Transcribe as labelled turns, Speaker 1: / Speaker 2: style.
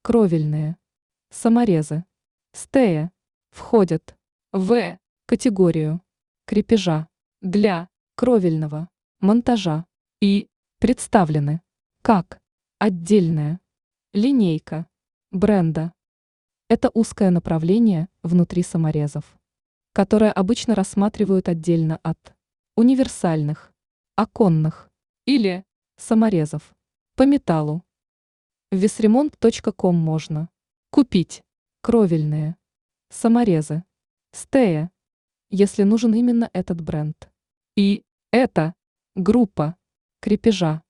Speaker 1: кровельные, саморезы. Стея входят в категорию крепежа для кровельного монтажа и представлены как отдельная линейка бренда. Это узкое направление внутри саморезов, которое обычно рассматривают отдельно от универсальных, оконных или саморезов по металлу. В весремонт.ком можно купить кровельные саморезы Стея, если нужен именно этот бренд. И это группа крепежа.